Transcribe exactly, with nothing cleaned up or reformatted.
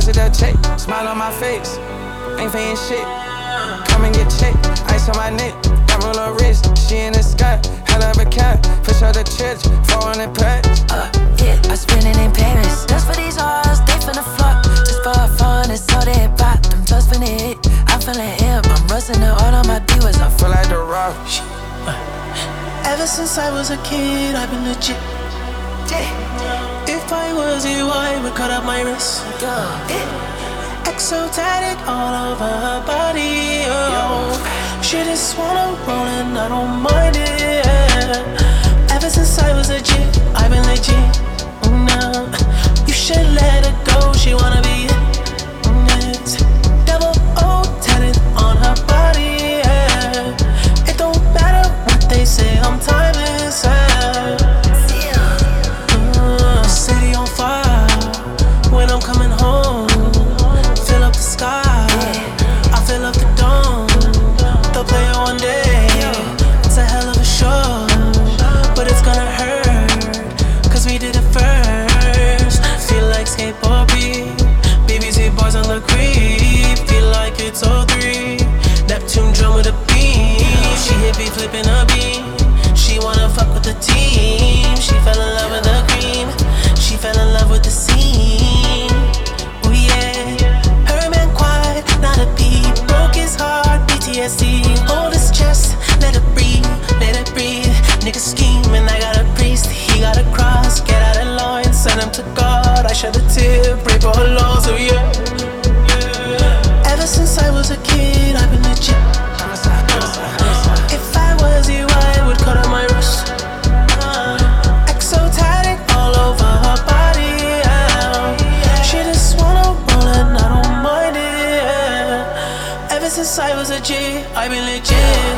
Deposit that check, smile on my face. Ain't paying shit. Come and get checked. Ice on my neck, got roll her wrist. She in the sky, hell of a cat. Push out the church, four hundred packs. Uh, yeah, I spend it in Paris. Just for these hoes, they finna flock. Just for fun, it's all they pop. Them just finna hit. I'm feeling hip. I'm rusting the all on my divas. I Feel like the rock. Ever since I was a kid, I've been legit. If I was you, I would cut up my wrist. Exotic all over her body. Oh. She just wanna roll and I don't mind it. Ever since I was a G, I've been legit. No, you should let her go. She wanna be it. Yes. Double O tatted on her body. Yeah. It don't matter what they say. I'm timeless. Yeah. Uh, city on fire when I'm coming home. Fill up the sky. I fill up the dome. They'll play it one day. It's a hell of a show, but it's gonna hurt, cause we did it first. Feel like skateboard beat, B B C bars on the creep. Feel like it's oh three, Neptune drum with a beam. She hit me flipping a beam. She wanna fuck with the team. She fell in love with the cream. She fell in love with the scene. Oh yeah, her man quiet, not a peep. Broke his heart, P T S D. Hold his chest, let it breathe, let it breathe. Nigga scheming, I got a priest, he got a cross. Get out of line, send him to God. I shed a tear, break all her laws, oh yeah. Ever since I was a kid, I've been legit. If I was you, I would cut out my wrist. Exotic all over her body. Yeah. She just wanna roll and I don't mind it. Yeah. Ever since I was a G, I've been legit.